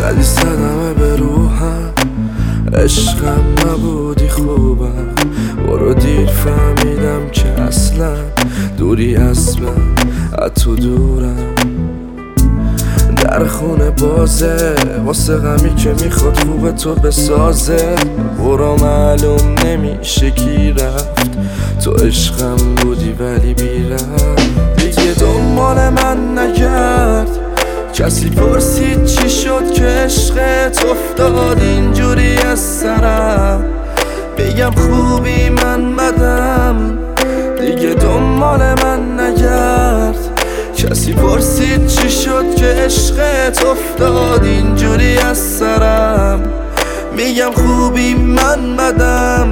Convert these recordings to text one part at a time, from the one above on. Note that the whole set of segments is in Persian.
زدی صدمه به روحم، عشقم نبودی خوبم. برو دیر فهمیدم که اصلا دوری از من، از تو دورم. در خونه بازه واسه غمی که میخواد خوب تو بسازه. برو معلوم نمیشه کی رفت، تو عشقم بودی ولی بیرفت. دیگه دنبال من نگرد، کسی پرسید چی شد که عشقت افتاد اینجوری از سرم. بگم خوبی من بدم، دیگه دنبال من نگرد. کسی پرسید چی شد که عشقت افتاد اینجوری از سرم. میگم خوبی من بدم.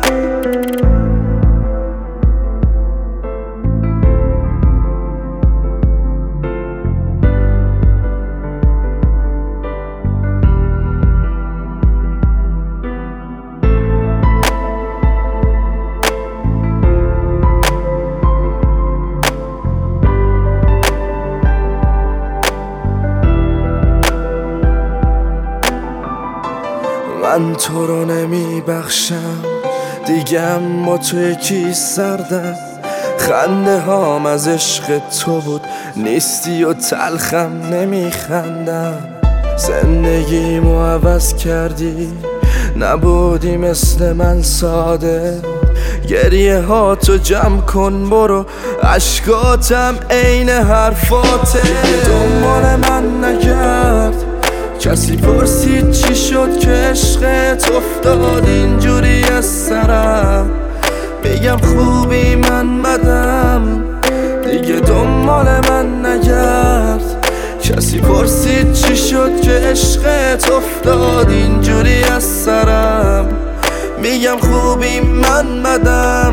من تو رو نمی بخشم دیگم، با تو یکی سردم. خنده هام از عشق تو بود، نیستی و تلخم نمی خندم. زندگیمو عوض کردی، نبودی مثل من ساده. گریه ها تو جمع کن برو، عشقاتم عین حرفاته. دنبال من نگرد، کسی پرسید چی شد که عشقت افتاد اینجوری از سرم. بگم خوبی من بدم، دیگه دنبال من نگرد. کسی پرسید چی شد که عشقت افتاد اینجوری از سرم. میگم خوبی من بدم.